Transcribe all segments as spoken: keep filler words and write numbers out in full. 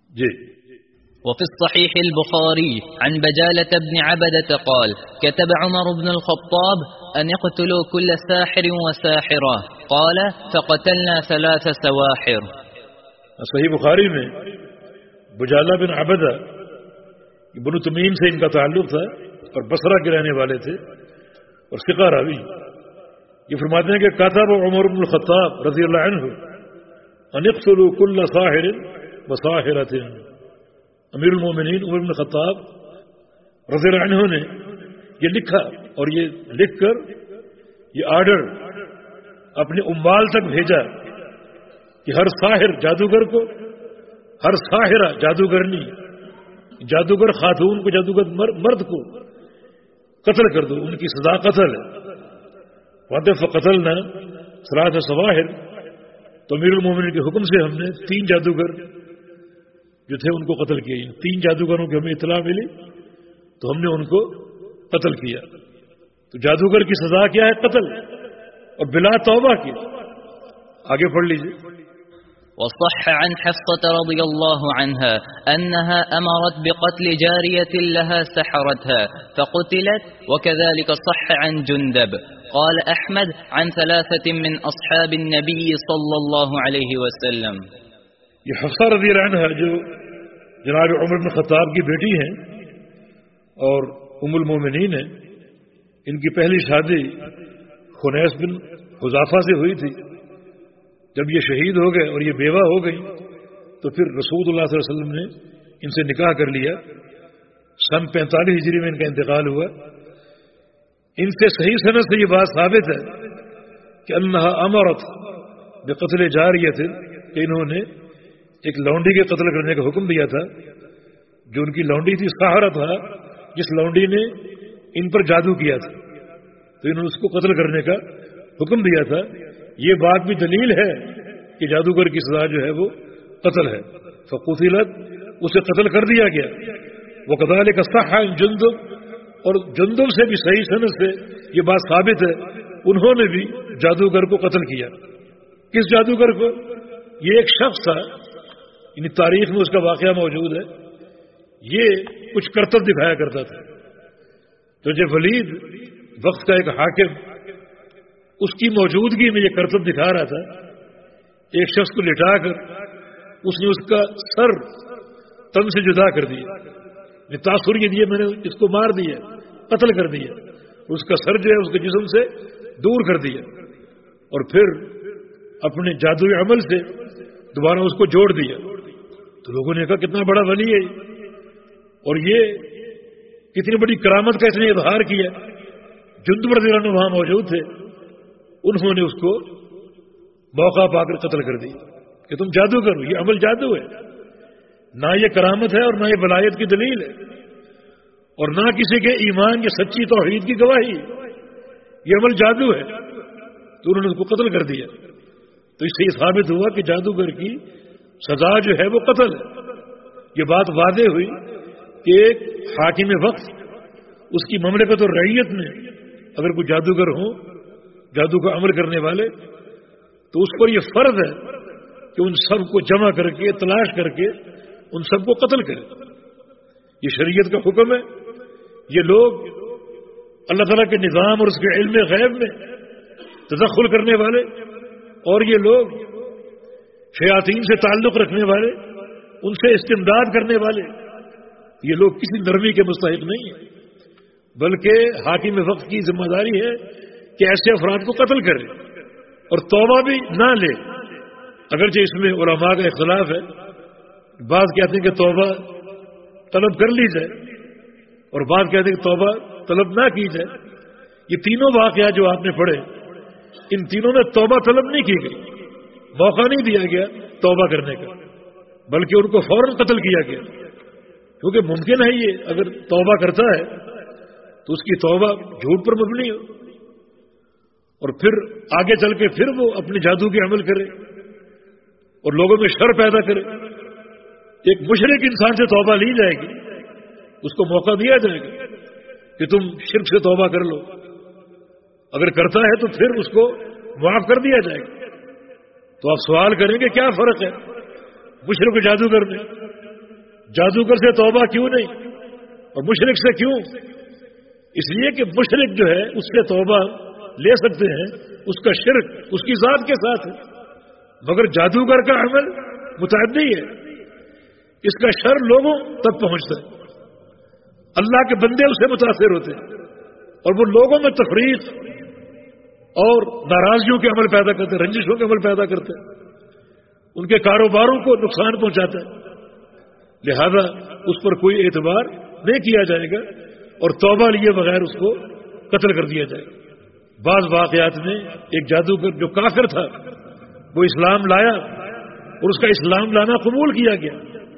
جی. وفي الصحيح البخاري عن بجالة بن عبدة قال كتب عمر بن الخطاب أن يقتلوا كل ساحر وساحرة قال فقتلنا ثلاث سواحر. صحیح بخاری میں بجالہ بن عبدہ بنو تمیم سے ان کا تعلق تھا اور بصرہ کے رہنے والے تھے اور ثقہ راوی. یہ فرماتے ہیں کہ کتب عمر بن الخطاب رضی اللہ عنہ ان اقتلوا كل ساحر وساحرة. امیر المومنین عمر بن الخطاب رضی اللہ عنہ نے یہ لکھا اور یہ لکھ کر یہ آرڈر اپنے اموال تک بھیجا کہ ہر ساحر جادوگر کو، ہر ساحرہ جادوگرنی، جادوگر خاتون کو، جادوگر مرد کو قتل کر دو، ان کی سزا قتل ہے. وَقَدْ فَقَتَلْنَا ثَلَاثَ سَوَاحِرَ. تو امیر المومنین کے حکم سے ہم نے تین جادوگر جو تھے ان کو قتل کیا. تین جادوگروں کی ہمیں اطلاع ملی تو ہم نے ان کو قتل کیا. تو جادوگر کی سزا کیا ہے؟ قتل، اور بلا توبہ کی. آگے پڑھ لیجیے. وصح عن حفصة رضي الله عنها أنها أمرت بقتل جارية لها سحرتها فقتلت، وكذلك صح عن جندب. قال أحمد عن ثلاثة من أصحاب النبي صلى الله عليه وسلم. یہ حفصہ رضی اللہ عنہ جو جناب عمر بن خطاب کی بیٹی ہیں اور ام المومنین ہیں، ان کی پہلی شادی خنیس بن حذافہ سے ہوئی تھی. جب یہ شہید ہو گئے اور یہ بیوہ ہو گئی تو پھر رسول اللہ صلی اللہ علیہ وسلم نے ان سے نکاح کر لیا. سن پینتالیس ہجری میں ان کا انتقال ہوا. ان سے صحیح سند سے یہ بات ثابت ہے کہ انہا امرت بقتل جاریہ تھے کہ انہوں نے ایک لونڈی کے قتل کرنے کا حکم دیا تھا. جو ان کی لونڈی تھی ساحرہ تھا، جس لونڈی نے ان پر جادو کیا تھا، تو انہوں نے اس کو قتل کرنے کا حکم دیا تھا. یہ بات بھی دلیل ہے کہ جادوگر کی سزا جو ہے وہ قتل ہے. فقتلت، اسے قتل کر دیا گیا. وکذالک صح عن جندب، اور جندب سے بھی صحیح سند سے یہ بات ثابت ہے انہوں نے بھی جادوگر کو قتل کیا. کس جادوگر کو؟ یہ ایک شخص تھا، یعنی تاریخ میں اس کا واقعہ موجود ہے. یہ کچھ کرتب دکھایا کرتا تھا. تو جب ولید وقت کا ایک حاکم اس کی موجودگی میں یہ کرتب دکھا رہا تھا، ایک شخص کو لٹا کر اس نے اس کا سر تن سے جدا کر دیا. تاثر یہ دیا میں نے اس کو مار دیا، قتل کر دیا. اس کا سر جو ہے اس کے جسم سے دور کر دیا اور پھر اپنے جادوئی عمل سے دوبارہ اس کو جوڑ دیا. تو لوگوں نے کہا کتنا بڑا ولی ہے اور یہ کتنی بڑی کرامت کا اس نے اظہار کیا. جندب رضی اللہ عنہ وہاں موجود تھے. انہوں نے اس کو موقع پا کر قتل کر دیا کہ تم جادو کرو، یہ عمل جادو ہے. نہ یہ کرامت ہے اور نہ یہ ولایت کی دلیل ہے اور نہ کسی کے ایمان کی سچی توحید کی گواہی. یہ عمل جادو ہے. تو انہوں نے اس کو قتل کر دیا. تو اس سے یہ ثابت ہوا کہ جادوگر کی سزا جو ہے وہ قتل ہے. یہ بات واضح ہوئی کہ ایک حاکم وقت، اس کی مملکت اور رعیت میں اگر کوئی جادوگر ہو، جادو کا عمل کرنے والے، تو اس پر یہ فرض ہے کہ ان سب کو جمع کر کے تلاش کر کے ان سب کو قتل کرے. یہ شریعت کا حکم ہے. یہ لوگ اللہ تعالیٰ کے نظام اور اس کے علم غیب میں تدخل کرنے والے اور یہ لوگ شیاطین سے تعلق رکھنے والے، ان سے استمداد کرنے والے، یہ لوگ کسی نرمی کے مستحق نہیں ہیں، بلکہ حاکم وقت کی ذمہ داری ہے کہ ایسے افراد کو قتل کرے اور توبہ بھی نہ لے. اگرچہ اس میں علماء کا اختلاف ہے. بعض کہتے ہیں کہ توبہ طلب کر لی جائے اور بعض کہتے ہیں کہ توبہ طلب نہ کی جائے. یہ تینوں واقعات جو آپ نے پڑھے، ان تینوں میں توبہ طلب نہیں کی گئی، موقع نہیں دیا گیا توبہ کرنے کا، بلکہ ان کو فوراً قتل کیا گیا. کیونکہ ممکن ہے یہ اگر توبہ کرتا ہے تو اس کی توبہ جھوٹ پر مبنی ہو اور پھر آگے چل کے پھر وہ اپنے جادو کے عمل کرے اور لوگوں میں شر پیدا کرے. ایک مشرک انسان سے توبہ لی جائے گی، اس کو موقع دیا جائے گا کہ تم شرک سے توبہ کر لو. اگر کرتا ہے تو پھر اس کو معاف کر دیا جائے گا. تو آپ سوال کریں گے کیا فرق ہے مشرک و جادوگر میں؟ جادوگر سے توبہ کیوں نہیں اور مشرک سے کیوں؟ اس لیے کہ مشرک جو ہے اس سے توبہ لے سکتے ہیں، اس کا شرک اس کی ذات کے ساتھ ہے، مگر جادوگر کا عمل متعدی ہے، اس کا شر لوگوں تک پہنچتا ہے، اللہ کے بندے اسے متاثر ہوتے ہیں اور وہ لوگوں میں تفریق اور ناراضگیوں کے عمل پیدا کرتے ہیں، رنجشوں کے عمل پیدا کرتے ہیں، ان کے کاروباروں کو نقصان پہنچاتا ہے، لہذا اس پر کوئی اعتبار نہیں کیا جائے گا اور توبہ لیے بغیر اس کو قتل کر دیا جائے گا۔ بعض واقعات میں ایک جادوگر جو کافر تھا وہ اسلام لایا اور اس کا اسلام لانا قبول کیا گیا۔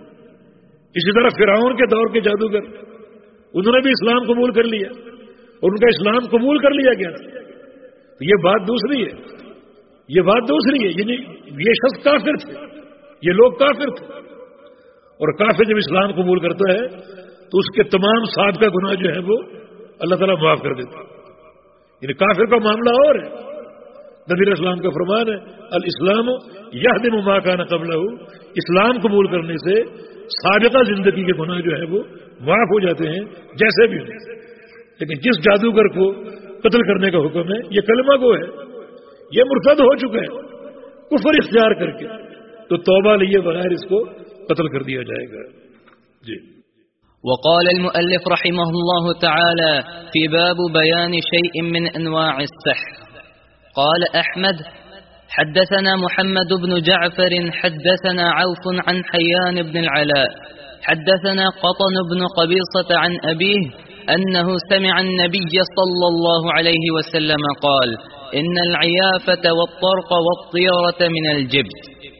اسی طرح فرعون کے دور کے جادوگر انہوں نے بھی اسلام قبول کر لیا اور ان کا اسلام قبول کر لیا گیا۔ تو یہ بات دوسری ہے، یہ بات دوسری ہے، یعنی یہ شخص کافر تھے، یہ لوگ کافر تھے، اور کافر جب اسلام قبول کرتا ہے تو اس کے تمام سابقہ گناہ جو ہیں وہ اللہ تعالیٰ معاف کر دیتا ہے۔ یعنی کافر کا معاملہ اور ہے، نبی علیہ السلام کا فرمان ہے الاسلام یہدم ما کان قبلہ، اسلام قبول کرنے سے سابقہ زندگی کے گناہ جو ہے وہ معاف ہو جاتے ہیں جیسے بھی ہوں۔ لیکن جس جادوگر کو قتل کرنے کا حکم ہے یہ کلمہ گو ہے، یہ مرتد ہو چکا ہے کفر اختیار کر کے، تو توبہ لیے بغیر اس کو قتل کر دیا جائے گا۔ جی۔ وقال المؤلف رحمه الله تعالى في باب بيان شيء من أنواع السحر، قال أحمد حدثنا محمد بن جعفر حدثنا عوف عن حيان بن العلاء حدثنا قطن بن قبيصة عن أبيه أنه سمع النبي صلى الله عليه وسلم قال إن العيافة والطرق والطيرة من الجبت۔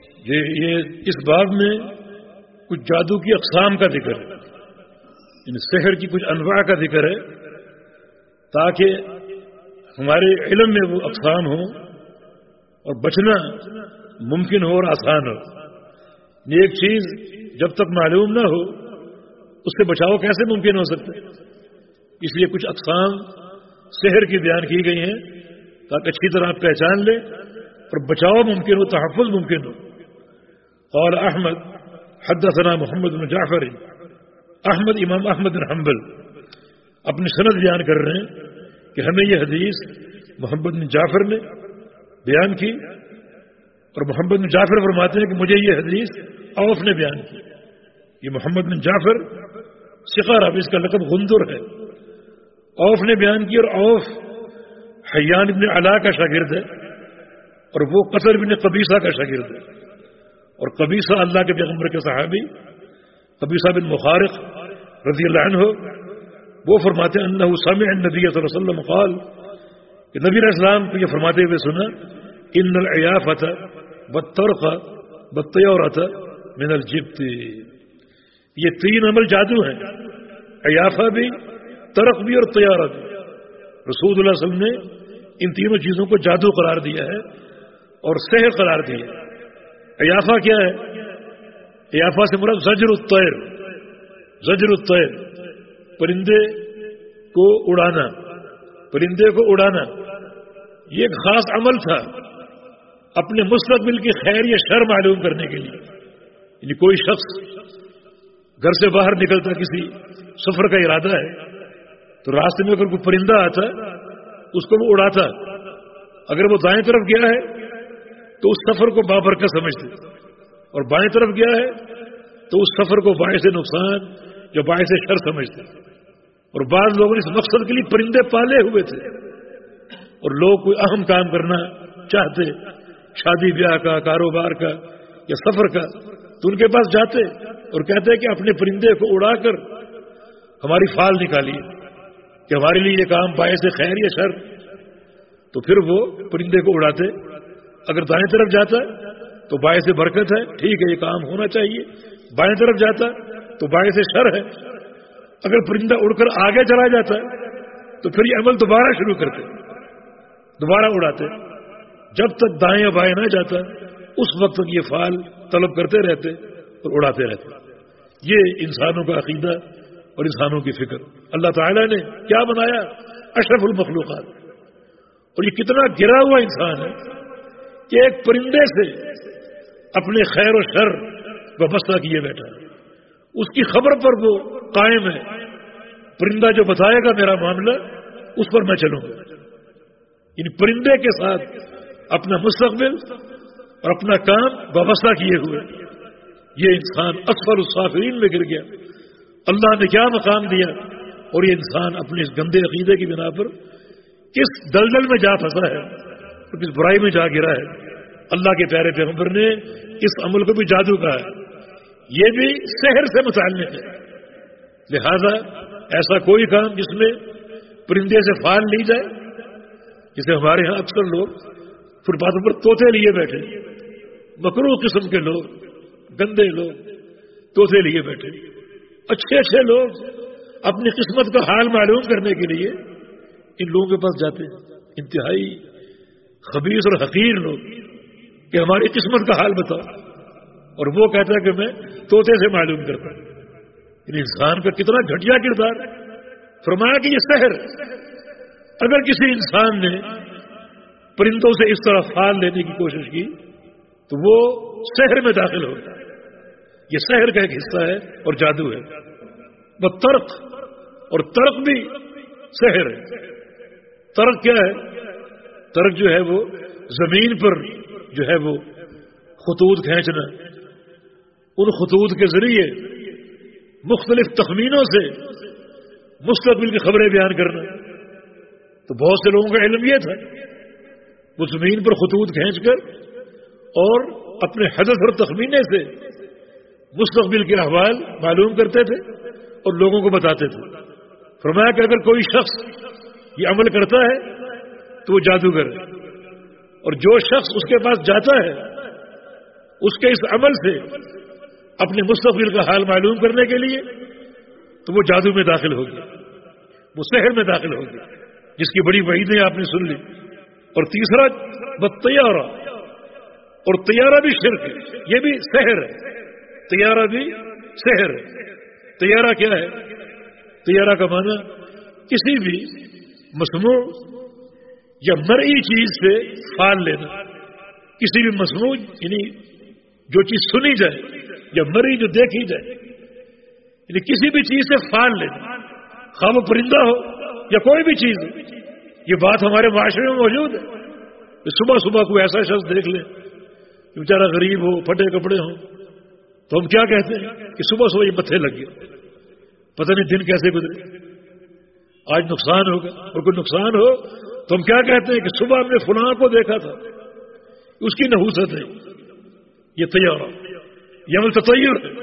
یہ اس باب میں کچھ جادو کی اقسام کا ذکر ہے، ان سحر کی کچھ انواع کا ذکر ہے تاکہ ہمارے علم میں وہ اقسام ہوں اور بچنا ممکن ہو اور آسان ہو۔ یہ ایک چیز جب تک معلوم نہ ہو اس سے بچاؤ کیسے ممکن ہو سکتا ہے؟ اس لیے کچھ اقسام سحر کی بیان کی گئی ہیں تاکہ اچھی طرح آپ پہچان لیں اور بچاؤ ممکن ہو، تحفظ ممکن ہو۔ اور احمد حدثنا محمد بن جعفر، احمد امام احمد بن حنبل اپنی سند بیان کر رہے ہیں کہ ہمیں یہ حدیث محمد بن جعفر نے بیان کی، اور محمد بن جعفر فرماتے ہیں کہ مجھے یہ حدیث اوف نے بیان کی۔ یہ محمد بن جعفر ثقہ راوی، اس کا لقب غندر ہے، اوف نے بیان کی، اور اوف حیان بن علا کا شاگرد ہے اور وہ قطر بن قبیصہ کا شاگرد ہے، اور قبیصہ اللہ کے پیغمبر کے صحابی قبیصہ بن مخارق رضی اللہ عنہ وہ فرماتے ہیں انہ سمع النبی صلی اللہ علیہ وسلم قال کہ نبی علیہ السلام کو یہ فرماتے ہوئے سنا ان العیافۃ والطرق والطیرۃ من الجبت، یہ تین عمل جادو ہیں، عیافہ بھی، طرق بھی اور طیارہ بھی۔ رسول اللہ علیہ وسلم نے ان تینوں چیزوں کو جادو قرار دیا ہے اور سحر قرار دیا ہے۔ عیافہ کیا ہے؟ عیافہ سے مراد زجر الطیر، زجر الطیر، پرندے کو اڑانا، پرندے کو اڑانا یہ ایک خاص عمل تھا اپنے مستقبل کی خیر یا شر معلوم کرنے کے لیے۔ یعنی کوئی شخص گھر سے باہر نکلتا، کسی سفر کا ارادہ ہے، تو راستے میں اگر کوئی پرندہ آتا اس کو وہ اڑاتا، اگر وہ دائیں طرف گیا ہے تو اس سفر کو بابرکت سمجھتے، اور بائیں طرف گیا ہے تو اس سفر کو باعث نقصان یا باعث شر سمجھتے۔ اور بعض لوگوں نے اس مقصد کے لیے پرندے پالے ہوئے تھے، اور لوگ کوئی اہم کام کرنا چاہتے، شادی بیاہ کا، کاروبار کا یا سفر کا، تو ان کے پاس جاتے اور کہتے کہ اپنے پرندے کو اڑا کر ہماری فال نکالیے کہ ہمارے لیے یہ کام باعث خیر یا شر، تو پھر وہ پرندے کو اڑاتے۔ اگر دائیں طرف جاتا تو باعث برکت ہے، ٹھیک ہے یہ کام ہونا چاہیے، بائیں طرف جاتا تو باعث شر ہے۔ اگر پرندہ اڑ کر آگے چلا جاتا تو پھر یہ عمل دوبارہ شروع کرتے، دوبارہ اڑاتے، جب تک دائیں بائیں نہ جاتا اس وقت تک یہ فال طلب کرتے رہتے اور اڑاتے رہتے۔ یہ انسانوں کا عقیدہ اور انسانوں کی فکر، اللہ تعالیٰ نے کیا بنایا؟ اشرف المخلوقات، اور یہ کتنا گرا ہوا انسان ہے کہ ایک پرندے سے اپنے خیر و شر وابستہ کیے بیٹھا ہے، اس کی خبر پر وہ قائم ہے. پرندہ جو بتائے گا میرا معاملہ اس پر میں چلوں گا. ان پرندے کے ساتھ اپنا مستقبل اور اپنا کام وابستہ کیے ہوئے یہ انسان اسفل السافلین میں گر گیا. اللہ نے کیا مقام دیا اور یہ انسان اپنے اس گندے عقیدے کی بنا پر کس دلدل میں جا پھنسا ہے اور کس برائی میں جا گرا ہے. اللہ کے پیارے پیغمبر نے اس عمل کو بھی جادو کہا ہے. یہ بھی سحر سے متعلق ہے. لہذا ایسا کوئی کام جس میں پرندے سے فال لی جائے، جسے ہمارے ہاں اکثر لوگ فٹ پاتھوں پر طوطے لیے بیٹھے، مکروہ قسم کے لوگ، گندے لوگ طوطے لیے بیٹھے. اچھے اچھے لوگ اپنی قسمت کا حال معلوم کرنے کے لیے ان لوگوں کے پاس جاتے ہیں. انتہائی خبیث اور حقیر لوگ کہ ہماری قسمت کا حال بتاؤ، اور وہ کہتا ہے کہ میں طوطے سے معلوم کرتا ہوں. ان انسان کا کتنا گھٹیا کردار ہے. فرمایا کہ یہ سحر، اگر کسی انسان نے پرندوں سے اس طرح فال لینے کی کوشش کی تو وہ سحر میں داخل ہوگا. یہ سحر کا ایک حصہ ہے اور جادو ہے. وہ ترک، اور ترک بھی سحر ہے. ترک کیا ہے؟ ترک جو ہے وہ زمین پر جو ہے وہ خطوط کھینچنا، ان خطوط کے ذریعے مختلف تخمینوں سے مستقبل کی خبریں بیان کرنا. تو بہت سے لوگوں کا علم یہ تھا، وہ زمین پر خطوط کھینچ کر اور اپنے حدث اور تخمینے سے مستقبل کے احوال معلوم کرتے تھے اور لوگوں کو بتاتے تھے. فرمایا کہ اگر کوئی شخص یہ عمل کرتا ہے تو وہ جادوگر ہے، اور جو شخص اس کے پاس جاتا ہے اس کے اس عمل سے اپنے مستقبل کا حال معلوم کرنے کے لیے تو وہ جادو میں داخل ہو گیا، وہ سحر میں داخل ہو گیا، جس کی بڑی وعیدیں آپ نے سن لی. اور تیسرا بطیارہ، اور طیارہ بھی شرک ہے، یہ بھی سحر ہے. طیارہ بھی سحر ہے. طیارہ کیا ہے؟ طیارہ کا معنی کسی بھی مسموع یا مرئی چیز سے فال لینا. کسی بھی مسموع یعنی جو چیز سنی جائے یا مرئی جو دیکھی جائے، یعنی کسی بھی چیز سے فال لینا، خواہ وہ پرندہ ہو یا کوئی بھی چیز ہو. یہ بات ہمارے معاشرے میں موجود ہے. صبح صبح کوئی ایسا شخص دیکھ لے کہ بیچارہ غریب ہو، پھٹے کپڑے ہوں، تو ہم کیا کہتے ہیں کہ صبح صبح یہ متھے لگ گئے، پتہ نہیں دن کیسے گزرے، آج نقصان ہوگا. اور کوئی نقصان ہو تو ہم کیا کہتے ہیں کہ صبح ہم نے فلاں کو دیکھا تھا، اس کی نحوست ہے. یہ طیارہ، یہ عمل تطیر ہے.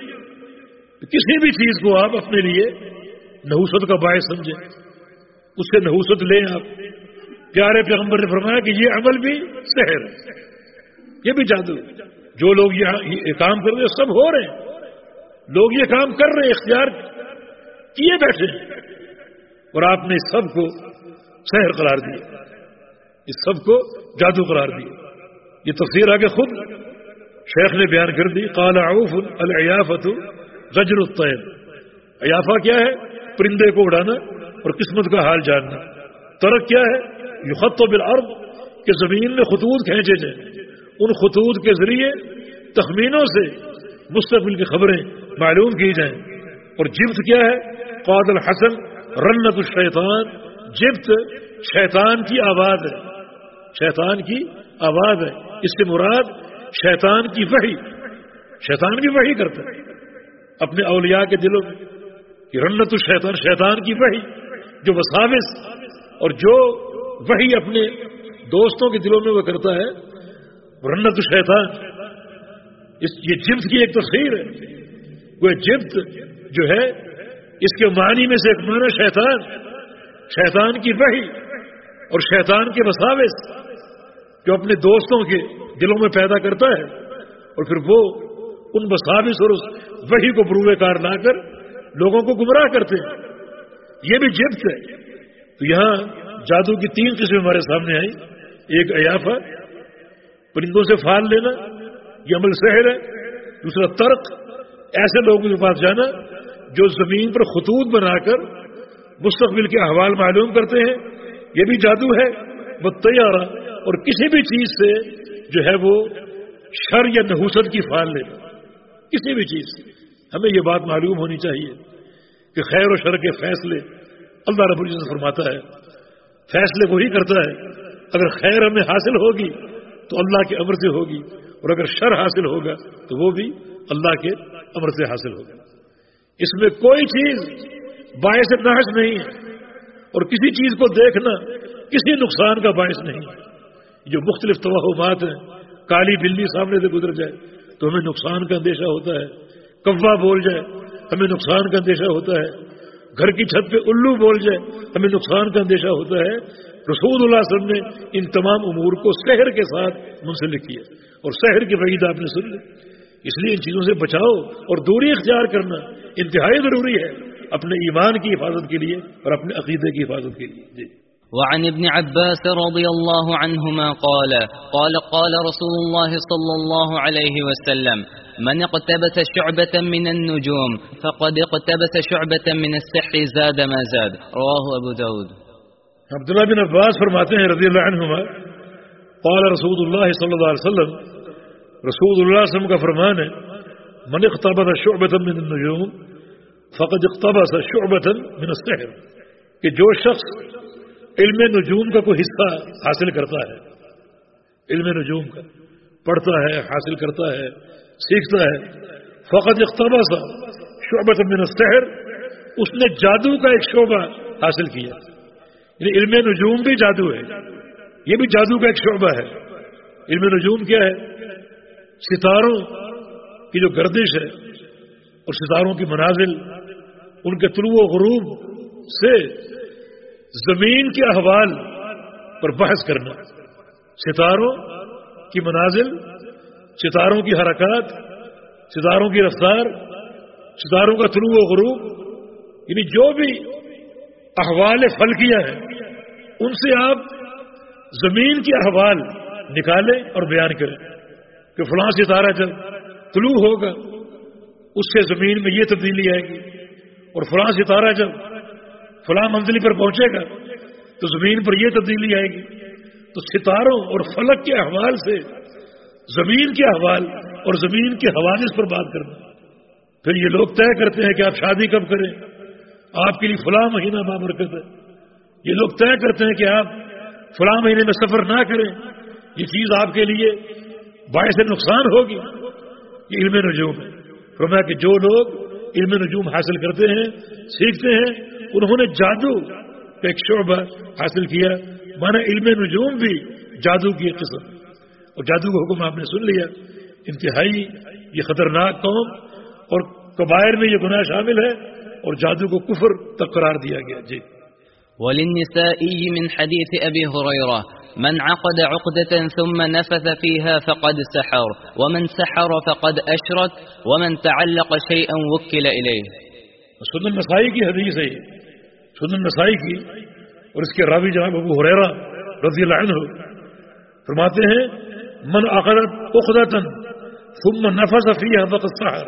کسی بھی چیز کو آپ اپنے لیے نحوست کا باعث سمجھیں، اس سے نحوست لیں. آپ پیارے پیغمبر نے فرمایا کہ یہ عمل بھی سحر ہے، یہ بھی جادو ہے. جو لوگ یہ کام کر رہے ہیں سب ہو رہے ہیں، لوگ یہ کام کر رہے ہیں، اختیار کیے بیٹھے ہیں، اور آپ نے اس سب کو سحر قرار دیا، اس سب کو جادو قرار دیا. یہ تفسیر آگے خود شیخ نے بیان کر دی. قال عوف العیافۃ غجر الطیر. عیافہ کیا ہے؟ پرندے کو اڑانا اور قسمت کا حال جاننا. ترک کیا ہے؟ یخط بالارض، کہ زمین میں خطوط کھینچے جائیں، ان خطوط کے ذریعے تخمینوں سے مستقبل کی خبریں معلوم کی جائیں. اور جبت کیا ہے؟ قاد الحسن رنت الشیطان. جبت شیطان کی آواز ہے، شیطان کی آواز ہے. اس سے مراد شیطان کی وحی. شیطان بھی وحی کرتا ہے اپنے اولیاء کے دلوں میں. کہ رنت الشیطان، شیطان کی وحی جو وساوس اور جو وحی اپنے دوستوں کے دلوں میں وہ کرتا ہے، رنت الشیطان. اس یہ جبت کی ایک تفسیر ہے. وہ جبت جو ہے اس کے معنی میں سے ایک معنی شیطان، شیطان کی وحی اور شیطان کے وساوس جو اپنے دوستوں کے دلوں میں پیدا کرتا ہے، اور پھر وہ ان وساوس اور اس وحی کو بروئے کار لا کر لوگوں کو گمراہ کرتے ہیں. یہ بھی جبت ہے. تو یہاں جادو کی تین قسمیں ہمارے سامنے آئی. ایک عیافہ، پرندوں سے فال لینا، یہ عمل سحر ہے. دوسرا ترک، ایسے لوگوں کے پاس جانا جو زمین پر خطوط بنا کر مستقبل کے احوال معلوم کرتے ہیں، یہ بھی جادو ہے. وہ طیارہ، اور کسی بھی چیز سے جو ہے وہ شر یا نحوست کی فال لینا، کسی بھی چیز سے. ہمیں یہ بات معلوم ہونی چاہیے کہ خیر و شر کے فیصلے اللہ رب العزت فرماتا ہے، فیصلے وہی کرتا ہے. اگر خیر ہمیں حاصل ہوگی تو اللہ کے امر سے ہوگی، اور اگر شر حاصل ہوگا تو وہ بھی اللہ کے امر سے حاصل ہوگا. اس میں کوئی چیز باعث نحس نہیں ہے، اور کسی چیز کو دیکھنا کسی نقصان کا باعث نہیں. جو مختلف توہمات ہیں، کالی بلی سامنے سے گزر جائے تو ہمیں نقصان کا اندیشہ ہوتا ہے، کوا بول جائے ہمیں نقصان کا اندیشہ ہوتا ہے، گھر کی چھت پہ الو بول جائے ہمیں نقصان کا اندیشہ ہوتا ہے. رسول اللہ صلی اللہ علیہ وسلم نے ان تمام امور کو سحر کے ساتھ منسلک کیا، اور سحر کی وعید آپ نے سن لی. اس لیے ان چیزوں سے بچاؤ اور دوری اختیار کرنا انتہائی ضروری ہے اپنے ایمان کی حفاظت کے لیے اور اپنے عقیدے کی حفاظت کے لیے. جی. وعن ابن عباس رضي الله عنهما قال قال قال رسول الله صلى الله عليه وسلم من اقتبس شعبة من النجوم فقد اقتبس شعبة من السحر زاد ما زاد. رواه ابو داود. عبداللہ بن عباس فرماتے ہیں رضی اللہ عنہما قال رسول اللہ صلی اللہ علیہ وسلم، رسول اللہ صلی اللہ علیہ وسلم کا فرمان ہے، من اقتبس شعبة من النجوم فقد اقتبس شعبة من السحر، کہ جو شخص علم نجوم کا کوئی حصہ حاصل کرتا ہے، علم نجوم کا پڑھتا ہے، حاصل کرتا ہے، سیکھتا ہے، فقد اقتبس شعبۃ من السحر، اس نے جادو کا ایک شعبہ حاصل کیا. یعنی علم نجوم بھی جادو ہے، یہ بھی جادو کا ایک شعبہ ہے. علم نجوم کیا ہے؟ ستاروں کی جو گردش ہے اور ستاروں کی منازل، ان کے طلوع و غروب سے زمین کے احوال پر بحث کرنا، ستاروں کی منازل، ستاروں کی حرکات، ستاروں کی رفتار، ستاروں کا طلوع و غروب، یعنی جو بھی احوال فلکیہ ہیں ان سے آپ زمین کے احوال نکالیں اور بیان کریں کہ فلاں ستارہ جب طلوع ہوگا اس سے زمین میں یہ تبدیلی آئے گی، اور فلاں ستارہ جب فلاں منزل پر پہنچے گا تو زمین پر یہ تبدیلی آئے گی. تو ستاروں اور فلک کے احوال سے زمین کے احوال اور زمین کے حوادث پر بات کرنا. پھر یہ لوگ طے کرتے ہیں کہ آپ شادی کب کریں، آپ کے لیے فلاں مہینہ بابرکت ہے. یہ لوگ طے کرتے ہیں کہ آپ فلاں مہینے میں سفر نہ کریں، یہ چیز آپ کے لیے باعث نقصان ہوگی. یہ علم نجوم ہے. فرمایا کہ جو لوگ علم نجوم حاصل کرتے ہیں، سیکھتے ہیں، انہوں نے جادو کا ایک شعبہ حاصل کیا. مانا علم نجوم بھی جادو کی ایک قسم، اور جادو کا حکم آپ نے سن لیا. انتہائی یہ خطرناک قوم، اور کبائر میں یہ گناہ شامل ہے، اور جادو کو کفر تک قرار دیا گیا. جی. وللنسائي من حديث أبي هريرة من عقد عقدة ثم نفث فيها فقد سحر ومن سحر فقد أشرك ومن تعلق شيئا وكل إليه. سنن نسائی کی حدیث ہے، سنن نسائی کی، اور اس کے راوی جناب ابو ہریرہ رضی اللہ عنہ فرماتے ہیں من عقد عقدة ثم نفث فيها فقد سحر.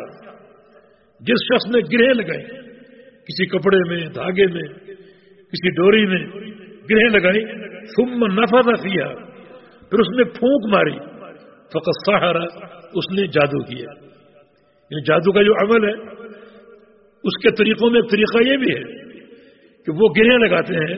جس شخص نے گرہ لگائی کسی کپڑے میں، دھاگے میں، کسی ڈوری میں گرہ لگائی، ثم نفث فيها، پھر اس نے پھونک ماری، فقد سحر، اس نے جادو کیا. یعنی جادو کا جو عمل ہے اس کے طریقوں میں ایک طریقہ یہ بھی ہے کہ وہ گرہ لگاتے ہیں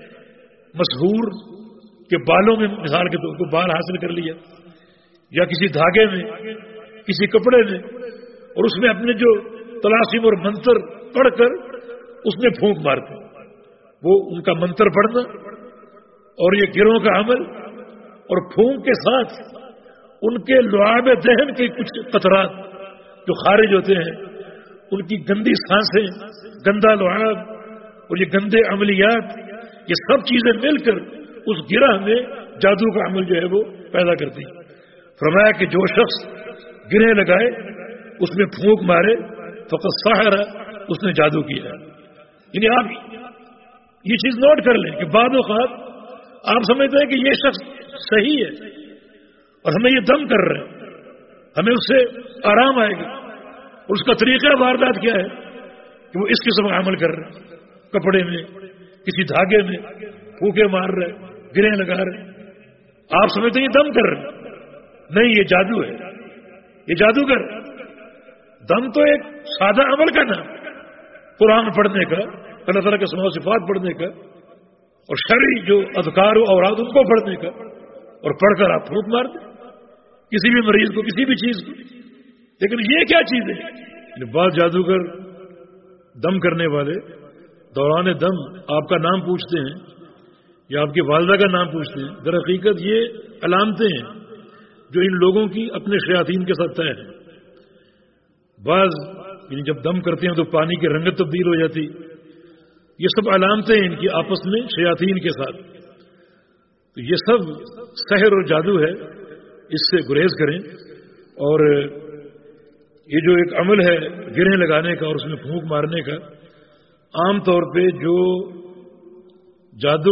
مسحور کے بالوں میں، مثال کے طور پر بال حاصل کر لیا، یا کسی دھاگے میں، کسی کپڑے میں، اور اس میں اپنے جو طلاسم اور منتر پڑھ کر اس میں پھونک مارتے. وہ ان کا منتر پڑھنا اور یہ گروہ کا عمل، اور پھونک کے ساتھ ان کے لعاب دہن کے کچھ قطرات جو خارج ہوتے ہیں، ان کی گندی سانسیں، گندا لعاب اور یہ گندے عملیات، یہ سب چیزیں مل کر اس گرہ میں جادو کا عمل جو ہے وہ پیدا کرتی ہیں. فرمایا کہ جو شخص گرہ لگائے اس میں پھونک مارے فقط سحر، اس نے جادو کیا. یعنی آپ یہ چیز نوٹ کر لیں کہ بعض اوقات آپ سمجھتے ہیں کہ یہ شخص صحیح ہے اور ہمیں یہ دم کر رہے ہیں، ہمیں اس سے آرام آئے گا، اور اس کا طریقہ واردات کیا ہے کہ وہ اس قسم کا عمل کر رہے ہیں، کپڑے میں، کسی دھاگے میں پھونکے مار رہے، گرے لگا رہے. آپ سمجھتے ہیں یہ دم کر رہے، نہیں، یہ جادو ہے، یہ جادوگر. دم تو ایک سادہ عمل کا نام، قرآن پڑھنے کا، اللہ تعالیٰ کے اسماء و صفات پڑھنے کا، اور شرعی جو اذکار و اوراد ان کو پڑھنے کا، اور پڑھ کر آپ پھونک مار دیں کسی بھی مریض کو، کسی بھی چیز کو. لیکن یہ کیا چیز ہے؟ بعض جادوگر دم کرنے والے دوران دم آپ کا نام پوچھتے ہیں یا آپ کی والدہ کا نام پوچھتے ہیں. در حقیقت یہ علامتیں ہیں جو ان لوگوں کی اپنے شیاطین کے ساتھ طے ہیں. بعض یعنی جب دم کرتے ہیں تو پانی کی رنگت تبدیل ہو جاتی. یہ سب علامتیں ہیں ان کی آپس میں شیاطین کے ساتھ. تو یہ سب سحر اور جادو ہے، اس سے گریز کریں. اور یہ جو ایک عمل ہے گرہیں لگانے کا اور اس میں پھونک مارنے کا، عام طور پہ جو جادو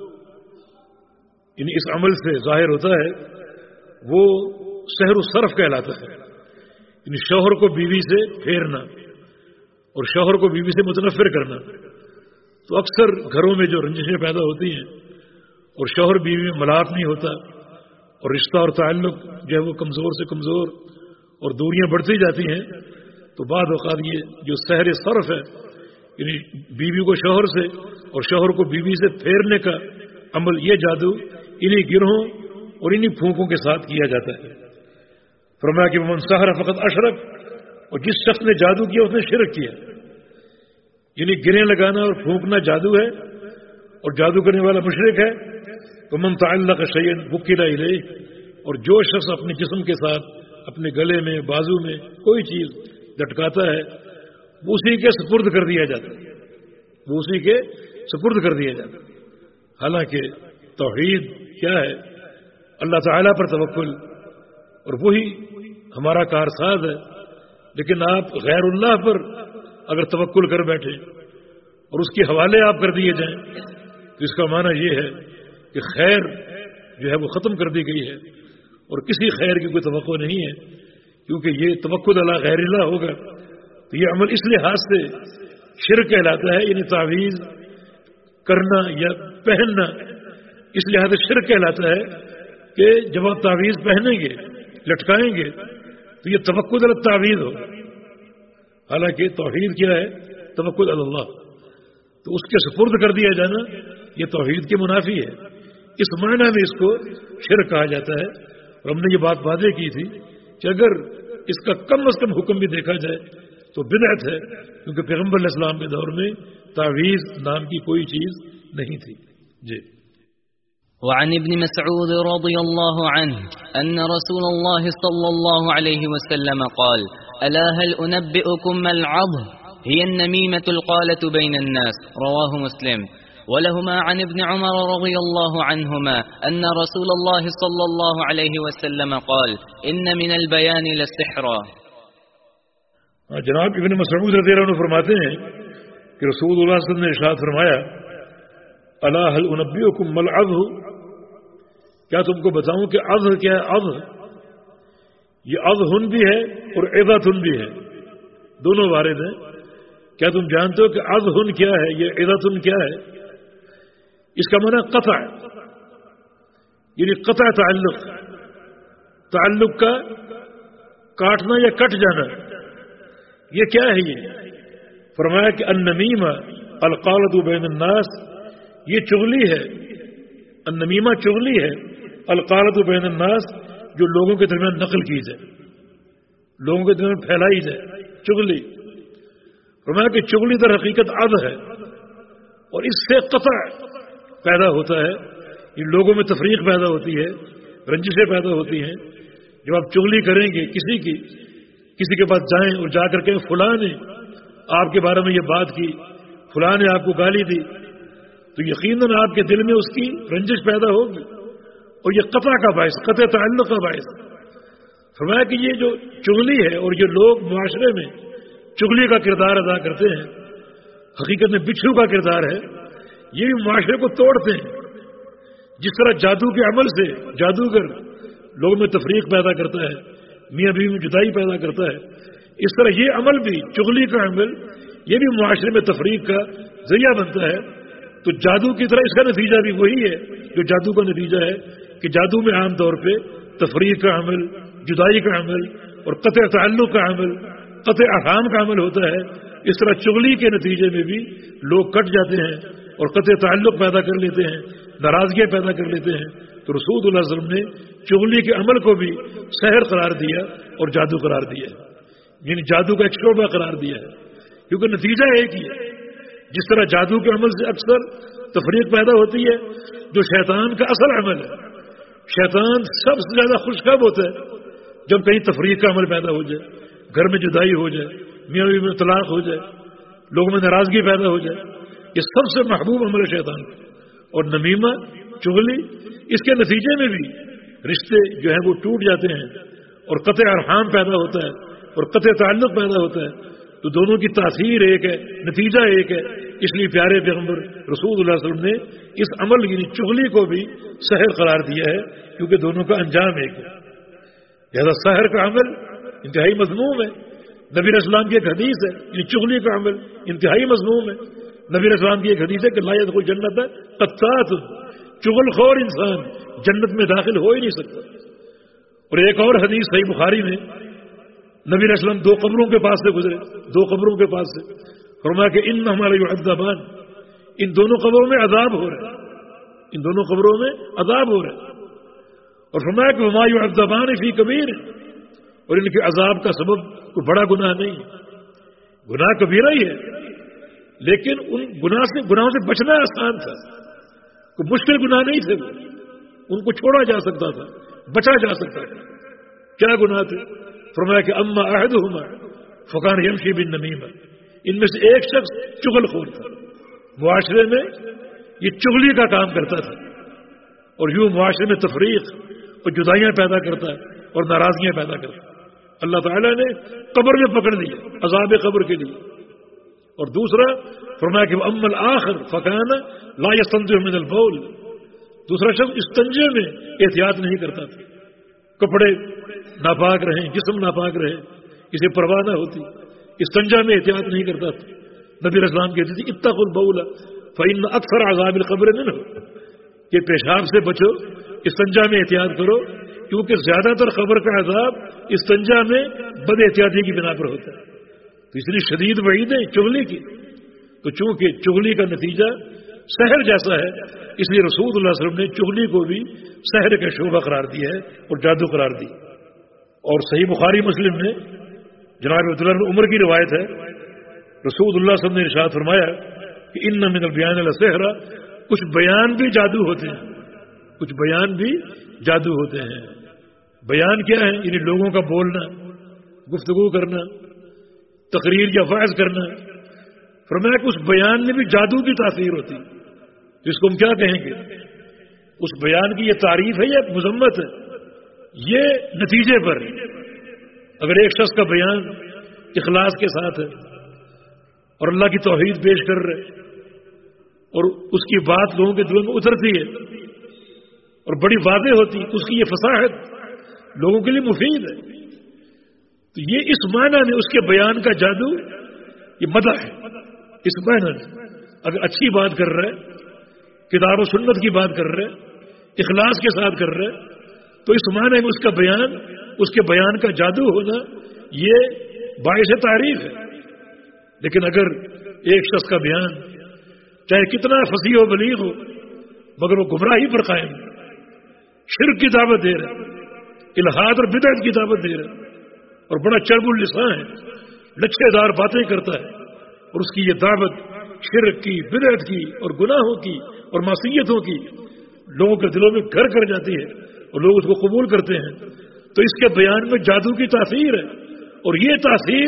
یعنی اس عمل سے ظاہر ہوتا ہے وہ سحر و صرف کہلاتا ہے. یعنی شوہر کو بیوی سے پھیرنا اور شوہر کو بیوی سے متنفر کرنا. تو اکثر گھروں میں جو رنجشیں پیدا ہوتی ہیں اور شوہر بیوی میں ملاپ نہیں ہوتا اور رشتہ اور تعلق جو ہے وہ کمزور سے کمزور اور دوریاں بڑھتی جاتی ہیں، تو بعض اوقات یہ جو سحر صرف ہے یعنی بیوی کو شوہر سے اور شوہر کو بیوی سے پھیرنے کا عمل، یہ جادو انہی گرہوں اور انہی پھونکوں کے ساتھ کیا جاتا ہے. فرمایا کہ من سحر فقط اشرک، اور جس شخص نے جادو کیا اس نے شرک کیا. یعنی گرہیں لگانا اور پھونکنا جادو ہے اور جادو کرنے والا مشرک ہے. تو من تعلق شیئا وکل الیہ، اور جو شخص اپنے جسم کے ساتھ اپنے گلے میں بازو میں کوئی چیز لٹکاتا ہے وہ اسی کے سپرد کر دیا جاتا ہے، وہ اسی کے سپرد کر دیا جاتا ہے. حالانکہ توحید کیا ہے؟ اللہ تعالیٰ پر توکل، اور وہی ہمارا کارساز ہے. لیکن آپ غیر اللہ پر اگر توکل کر بیٹھے اور اس کے حوالے آپ کر دیے جائیں تو اس کا معنی یہ ہے کہ خیر جو ہے وہ ختم کر دی گئی ہے اور کسی خیر کی کوئی توقع نہیں ہے، کیونکہ یہ توکل علی غیر اللہ ہوگا تو یہ عمل اس لحاظ سے شرک کہلاتا ہے. یعنی تعویذ کرنا یا پہننا اس لحاظ سے شرک کہلاتا ہے کہ جب آپ تعویذ پہنیں گے لٹکائیں گے تو یہ توکل علی تعویذ ہوگا. حالانکہ توحید کیا ہے؟ توکل علی اللہ. تو اس کے سپرد کر دیا جانا یہ توحید کے منافی ہے. اس معنی میں اس کو شرک کہا جاتا ہے. اور ہم نے یہ بات واضح کی تھی کہ اگر اس کا کم از کم حکم بھی دیکھا جائے تو بدعت ہے، کیونکہ پیغمبر علیہ السلام کے دور میں تعویذ نام کی کوئی چیز نہیں تھی. جی. وعن ابن مسعود رضي الله عنه أن رسول الله صلى الله عليه وسلم قال: ألا هل أنبئكم ما العظم؟ هي النميمة القالة بين الناس. رواه مسلم. ولهما عن ابن عمر رضي الله عنهما أن رسول الله صلى الله عليه وسلم قال: إن من البيان للسحرا. جناب ابن مسعود رضی اللہ عنہ فرماتے ہیں کہ رسول اللہ صلی اللہ علیہ وسلم نے ارشاد فرمایا: الا هل انبئكم ما العظم؟ کیا تم کو بتاؤں کہ عظم کیا ہے؟ عظم یہ عظم بھی ہے اور عظۃ بھی ہے، دونوں وارد ہیں. کیا تم جانتے ہو کہ عظم کیا ہے، یہ عظۃ کیا ہے؟ اس کا معنی قطع، یعنی قطع تعلق، تعلق کا کاٹنا یا کٹ جانا. یہ کیا ہے؟ یہ فرمایا کہ النمیمہ القالۃ بین الناس، یہ چغلی ہے. النمیمہ چغلی ہے، القالۃ بین الناس جو لوگوں کے درمیان نقل کی جائے، لوگوں کے درمیان پھیلائی جائے، چغلی. فرمایا کہ چغلی در حقیقت عد ہے اور اس سے قطع پیدا ہوتا ہے. ان لوگوں میں تفریق پیدا ہوتی ہے، رنجشیں پیدا ہوتی ہیں. جب آپ چغلی کریں گے کسی کی، کسی کے پاس جائیں اور جا کر کے فلاں نے آپ کے بارے میں یہ بات کی، فلاں نے آپ کو گالی دی، تو یقیناً آپ کے دل میں اس کی رنجش پیدا ہوگی اور یہ قطع کا باعث، قطع تعلق کا باعث. فرمایا کہ یہ جو چغلی ہے اور یہ لوگ معاشرے میں چغلی کا کردار ادا کرتے ہیں، حقیقت میں بچھو کا کردار ہے. یہ بھی معاشرے کو توڑتے ہیں. جس طرح جادو کے عمل سے جادوگر لوگوں میں تفریق پیدا کرتا ہے، میاں بیوی میں جدائی پیدا کرتا ہے، اس طرح یہ عمل بھی، چغلی کا عمل، یہ بھی معاشرے میں تفریق کا ذریعہ بنتا ہے. تو جادو کی طرح اس کا نتیجہ بھی وہی ہے جو جادو کا نتیجہ ہے کہ جادو میں عام طور پہ تفریق کا عمل، جدائی کا عمل اور قطع تعلق کا عمل قطع ارحام کا عمل ہوتا ہے، اس طرح چغلی کے نتیجے میں بھی لوگ کٹ جاتے ہیں اور قطع تعلق پیدا کر لیتے ہیں، ناراضگیاں پیدا کر لیتے ہیں۔ تو رسول اللہ علیہ وسلم نے چغلی کے عمل کو بھی سحر قرار دیا اور جادو قرار دیا ہے، یعنی جادو کا ایک شعبہ قرار دیا ہے، کیونکہ نتیجہ ایک ہی ہے۔ جس طرح جادو کے عمل سے اکثر تفریق پیدا ہوتی ہے، جو شیطان کا اصل عمل ہے، شیطان سب سے زیادہ خوش کب ہوتا ہے جب کہیں تفریق کا عمل پیدا ہو جائے، گھر میں جدائی ہو جائے، میاں بیوی میں طلاق ہو جائے، لوگوں میں ناراضگی پیدا ہو جائے۔ یہ سب سے محبوب عمل ہے شیطان کا۔ اور نمیمہ، چغلی، اس کے نتیجے میں بھی رشتے جو ہیں وہ ٹوٹ جاتے ہیں اور قطع ارحام پیدا ہوتا ہے اور قطع تعلق پیدا ہوتا ہے۔ تو دونوں کی تاثیر ایک ہے، نتیجہ ایک ہے۔ اس لیے پیارے پیغمبر رسول اللہ علیہ وسلم نے اس عمل یعنی چغلی کو بھی سحر قرار دیا ہے، کیونکہ دونوں کا انجام ایک ہے۔ لہذا سحر کا عمل انتہائی مذموم ہے۔ نبی علیہ السلام کی ایک حدیث ہے، یعنی چغلی کا عمل انتہائی مذموم ہے۔ نبی علیہ السلام کی ایک حدیث ہے کہ لا يدخل جنت قطات، چغل خور انسان جنت میں داخل ہو ہی نہیں سکتا۔ اور ایک اور حدیث صحیح بخاری میں نبی علیہ السلام دو قبروں کے پاس سے گزرے، دو قبروں کے پاس سے، فرمایا کہ ان ہمارے یعذبان، ان دونوں قبروں میں عذاب ہو رہا ہے، ان دونوں قبروں میں عذاب ہو رہا ہے۔ اور فرمایا کہ وما یعذبان فی کبیر، اور ان کے عذاب کا سبب کوئی بڑا گناہ نہیں، گناہ کبیرہ ہی ہے، لیکن ان گناہ سے گناہوں سے بچنا آسان تھا، کوئی مشکل گناہ نہیں تھے، ان کو چھوڑا جا سکتا تھا، بچا جا سکتا تھا۔ کیا گناہ تھے؟ فرمایا کہ اما احدہما فکان یمشی بالنمیمہ، ان میں سے ایک شخص چغل خور تھا، معاشرے میں یہ چغلی کا کام کرتا تھا اور یوں معاشرے میں تفریق اور جدائیاں پیدا کرتا ہے اور ناراضگیاں پیدا کرتا ہے۔ اللہ تعالیٰ نے قبر میں پکڑ لیا عذاب قبر کے لیے۔ اور دوسرا فرمایا کہ اما الآخر فکان لا یستنزہ من البول، دوسرا شخص استنجے میں احتیاط نہیں کرتا تھا، کپڑے ناپاک رہیں، جسم ناپاک رہے، اسے پرواہ نہ ہوتی، استنجا میں احتیاط نہیں کرتا تھا۔ نبی علیہ السلام کہتے تھے اتقوا البول فإن اکثر عذاب القبر منہ، کہ پیشاب سے بچو، استنجا میں احتیاط کرو، کیونکہ زیادہ تر قبر کا عذاب استنجا میں بد احتیاطی کی بنا پر ہوتا ہے۔ تو اس لیے شدید وعید ہے چغلی کی۔ تو چونکہ چغلی کا نتیجہ سحر جیسا ہے، اس لیے رسول اللہ صلی اللہ علیہ وسلم نے چغلی کو بھی سحر کا شعبہ قرار دیا ہے اور جادو قرار دی۔ اور صحیح بخاری مسلم میں جناب عبداللہ بن عمر کی روایت ہے، رسول اللہ صلی اللہ علیہ وسلم نے ارشاد فرمایا کہ ان من البیان لسحر، کچھ بیان بھی جادو ہوتے ہیں، کچھ بیان بھی جادو ہوتے ہیں۔ بیان کیا ہے؟ یعنی لوگوں کا بولنا، گفتگو کرنا، تقریر یا وعظ کرنا۔ فرمایا کہ اس بیان میں بھی جادو کی تاثیر ہوتی ہے، جس کو ہم کیا کہیں گے؟ اس بیان کی یہ تعریف ہے یا مذمت ہے؟ یہ نتیجے پر ہے۔ اگر ایک شخص کا بیان اخلاص کے ساتھ ہے اور اللہ کی توحید پیش کر رہے اور اس کی بات لوگوں کے دلوں میں اترتی ہے اور بڑی واضح ہوتی ہے، اس کی یہ فصاحت لوگوں کے لیے مفید ہے، تو یہ اس معنی میں اس کے بیان کا جادو یہ مدح ہے۔ اس معنی میں اگر اچھی بات کر رہے، کتاب و سنت کی بات کر رہے، اخلاص کے ساتھ کر رہے، تو اس معنی میں اس کا بیان، اس کے بیان کا جادو ہونا یہ باعث تعریف ہے۔ لیکن اگر ایک شخص کا بیان چاہے کتنا فصیح و بلیغ ہو مگر وہ گمراہی پر قائم ہے، شرک کی دعوت دے رہا ہے، الحاد اور بدعت کی دعوت دے رہا ہے اور بڑا چرب اللسان ہے، لچھے دار باتیں کرتا ہے، اور اس کی یہ دعوت شرک کی، بدعت کی اور گناہوں کی اور معصیتوں کی لوگوں کے دلوں میں گھر کر جاتی ہے اور لوگ اس کو قبول کرتے ہیں، تو اس کے بیان میں جادو کی تاثیر ہے، اور یہ تاثیر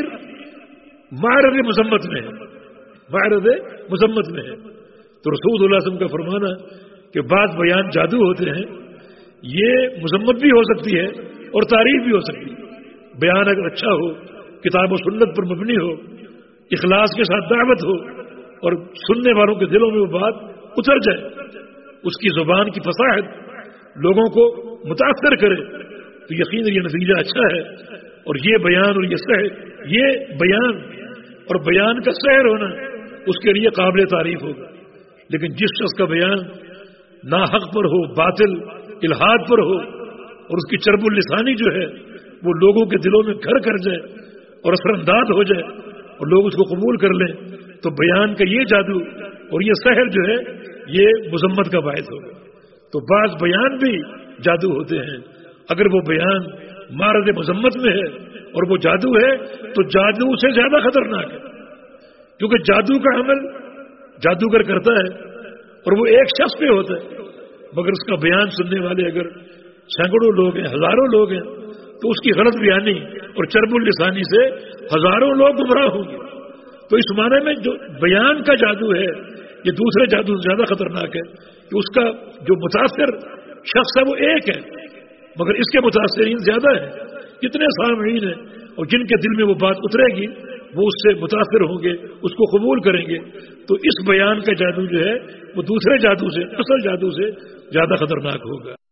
معرض مذمت میں ہے، معرض مذمت میں ہے۔ تو رسول اللہ صلی اللہ علیہ وسلم کا فرمانا کہ بعض بیان جادو ہوتے ہیں، یہ مذمت بھی ہو سکتی ہے اور تعریف بھی ہو سکتی ہے۔ بیان اگر اچھا ہو، کتاب و سنت پر مبنی ہو، اخلاص کے ساتھ دعوت ہو اور سننے والوں کے دلوں میں وہ بات اتر جائے، اس کی زبان کی فصاحت لوگوں کو متاثر کرے، تو یقیناً یہ نتیجہ اچھا ہے۔ اور یہ بیان اور یہ سحر، یہ بیان اور بیان کا سحر ہونا اس کے لیے قابل تعریف ہوگا۔ لیکن جس شخص کا بیان ناحق پر ہو، باطل الحاد پر ہو، اور اس کی چرب اللسانی جو ہے وہ لوگوں کے دلوں میں گھر کر جائے اور اثر انداز ہو جائے اور لوگ اس کو قبول کر لیں تو بیان کا یہ جادو اور یہ سحر جو ہے یہ مذمت کا باعث ہوگا. تو بعض بیان بھی جادو ہوتے ہیں. اگر وہ بیان مارد مذمت میں ہے اور وہ جادو ہے تو جادو سے زیادہ خطرناک ہے, کیونکہ جادو کا عمل جادوگر کرتا ہے اور وہ ایک شخص پہ ہوتا ہے, مگر اس کا بیان سننے والے اگر سینکڑوں لوگ ہیں, ہزاروں لوگ ہیں, تو اس کی غلط بیانی اور چرب اللسانی سے ہزاروں لوگ گمراہ ہوں گے. تو اس معنی میں جو بیان کا جادو ہے یہ دوسرے جادو سے زیادہ خطرناک ہے کہ اس کا جو متاثر شخص ہے وہ ایک ہے مگر اس کے متاثرین زیادہ ہیں. کتنے سامعین ہیں اور جن کے دل میں وہ بات اترے گی وہ اس سے متاثر ہوں گے, اس کو قبول کریں گے. تو اس بیان کا جادو جو ہے وہ دوسرے جادو سے, اصل جادو سے زیادہ خطرناک ہوگا.